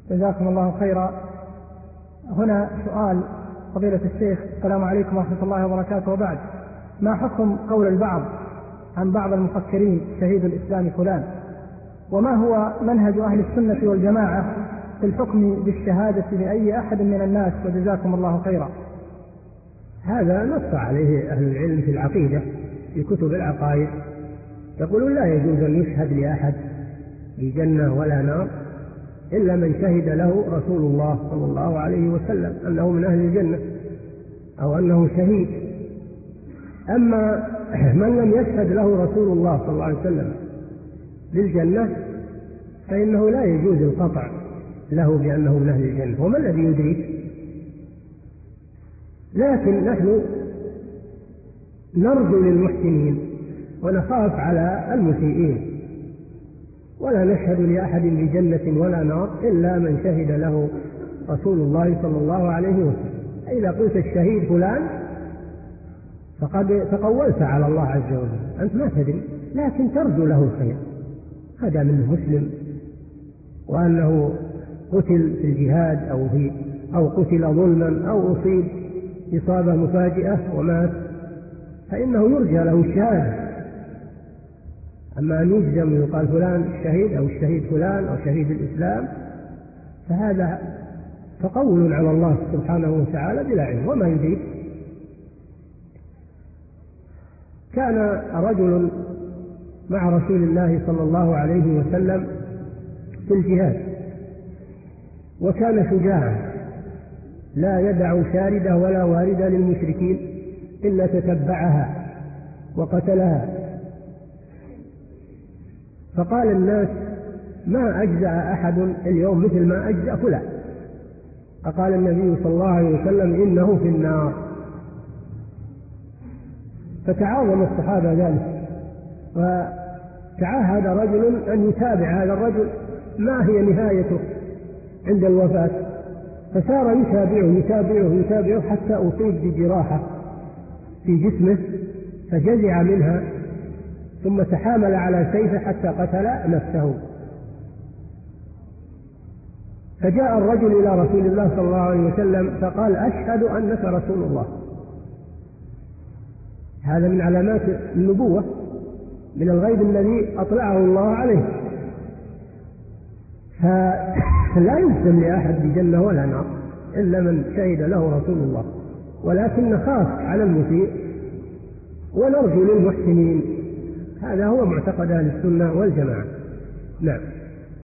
جزاكم الله خيرا. هنا سؤال فضيلة الشيخ: السلام عليكم ورحمة الله وبركاته، وبعد، ما حكم قول البعض عن بعض المفكرين شهيد الإسلام فلان؟ وما هو منهج أهل السنة والجماعة في الحكم بالشهادة لأي أحد من الناس؟ وجزاكم الله خيرا. هذا نص عليه أهل العلم في العقيدة في كتب العقائد، يقولون لا يجوز أن يشهد لأحد بجنة ولا نار إلا من شهد له رسول الله صلى الله عليه وسلم أنه من أهل الجنة أو أنه شهيد. أما من لم يشهد له رسول الله صلى الله عليه وسلم للجنة فإنه لا يجوز القطع له بأنه من أهل الجنة، وما الذي يدريك؟ لكن نحن نرجو للمحسنين ونخاف على المسيئين، ولا نشهد لأحد بجنة ولا نار إلا من شهد له رسول الله صلى الله عليه وسلم. إذا قلت الشهيد فلان فقد تقولت على الله عز وجل، أنت ما تدري، لكن ترجو له الخير، هذا منه مسلم وأنه قتل في الجهاد أو قتل ظلما أو أصيب إصابة مفاجئة ومات، فإنه يرجى له الشهادة. أما أن يجزم ويقال فلان الشهيد أو الشهيد فلان أو شهيد الإسلام فهذا تقول على الله سبحانه وتعالى بلا علم، وما يدريك. كان رجل مع رسول الله صلى الله عليه وسلم في الجهاد، وكان شجاعا لا يدع شاردة ولا واردة للمشركين إلا تتبعها وقتلها. فقال الناس: ما أجزأ أحد اليوم مثل ما أجزأ فلان. فقال النبي صلى الله عليه وسلم: إنه في النار. فتعاظم الصحابة ذلك، وتعاهد رجل أن يتابع هذا الرجل ما هي نهايته عند الوفاة، فسار يتابعه حتى أصيب بجراحة في جسمه فجزع منها، ثم تحامل على سيفه حتى قتل نفسه. فجاء الرجل إلى رسول الله صلى الله عليه وسلم فقال: أشهد أنك رسول الله. هذا من علامات النبوة، من الغيب الذي أطلعه الله عليه. فلا يجزم لأحد بجنة ولا نار إلا من شهد له رسول الله، ولكن نخاف على المسيء ونرجو للمحسنين. هذا هو معتقد أهل السنة والجماعة. نعم.